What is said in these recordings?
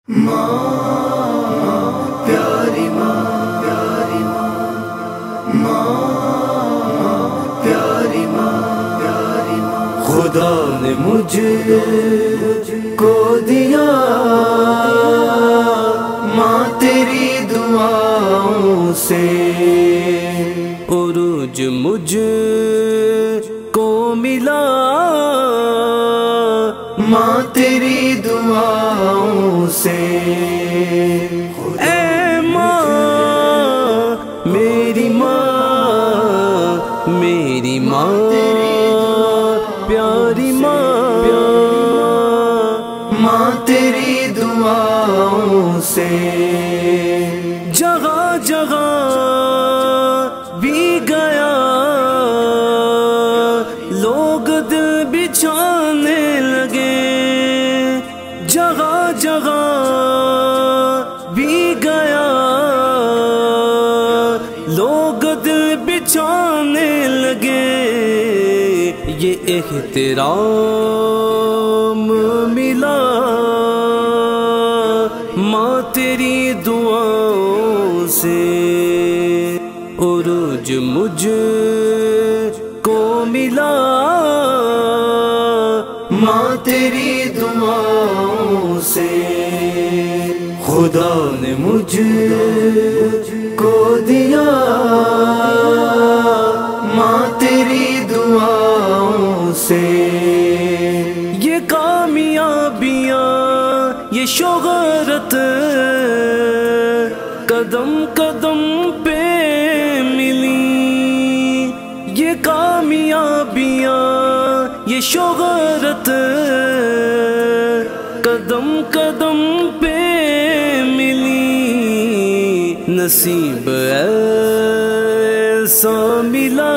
پیاری ماں پیاری ماں خدا نے مجھ کو دیا ماں تیری دعاؤں سے عروج مجھ کو ملا ماں تیری دعاؤں سے اے ماں میری ماں پیاری ماں تیری دعاؤں سے جگہ جگہ بھی گیا لوگ دل بچھانے لگے جگہ جگہ بھی گیا لوگ دل بچھانے لگے یہ احترام ملا ماں تیری دعاؤں سے عروج مجھ کو ملا ماں تیری دعاؤں سے خدا نے مجھ کو دیا ماں تیری دعاؤں سے یہ کامیابیاں یہ شہرت قدم قدم پہ ملی یہ کامیابیاں یہ شہرت قدم قدم پہ ملی نصیب ایسا ملا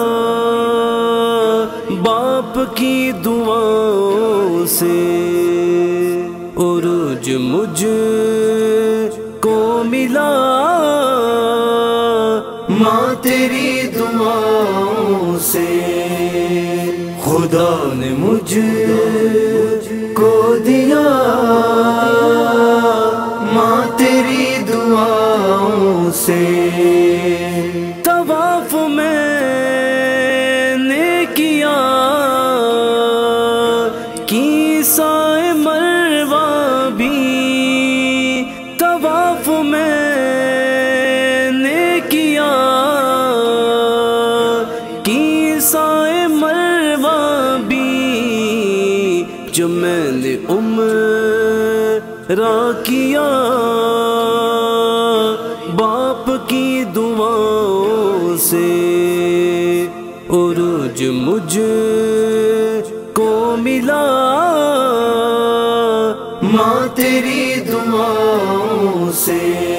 باپ کی دعاؤں سے عروج مجھ کو ملا ماں تیری دعاؤں سے خدا نے مجھ کو دیا ماں تیری دعاؤں سے طواف میں نے کیا کی سائے مروہ بھی طواف میں نے کیا کی سائے مروہ بھی جو میں نے عمرہ کیا باپ کی دعاؤں سے عروج مجھ کو ملا ماں تیری دعاؤں سے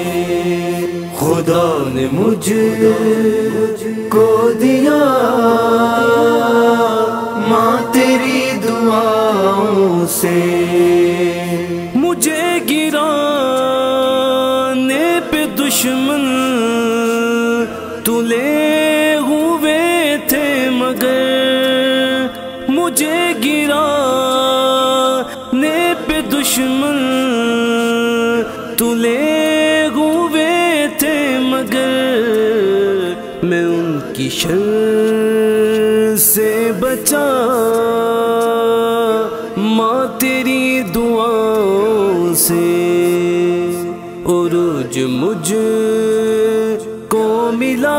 خدا نے مجھ کو دیا ماں تیری دعاؤں سے مجھے گرانے پہ دشمن تلے ہوئے تھے مگر مجھے گرانے پہ دشمن تلے ہوئے تھے مگر میں ان کی شر سے بچا ماں تیری دعاؤں سے عروج مجھ کو ملا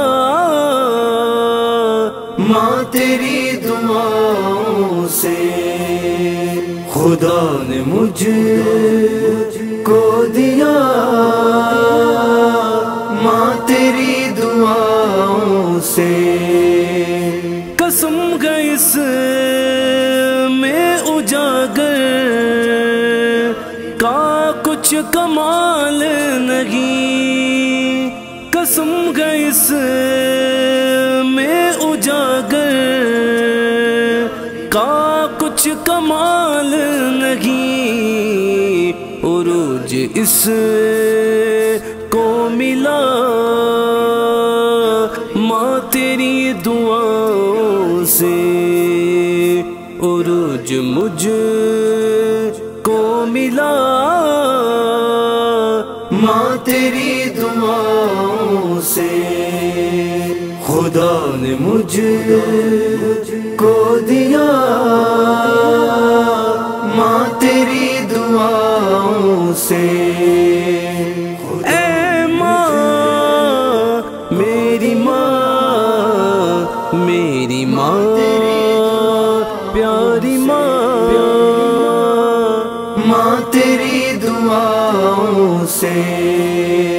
ماں تیری دعاؤں سے خدا نے مجھ کو دیا ماں تیری دعاؤں سے قسم گئی اس میں اجاگر کا کچھ کمال نہیں قسم گئی اس میں اجاگر کا کچھ کمال نہیں عروج اس کو ملا ماں تیری دعاؤں سے عروج مجھ کو ملا ماں تیری دعاؤں سے خدا نے مجھ کو دیا، ماں تیری دعاؤں سے۔ اے ماں میری ماں، میری ماں پیاری ماں، ماں تیری دعاؤں سے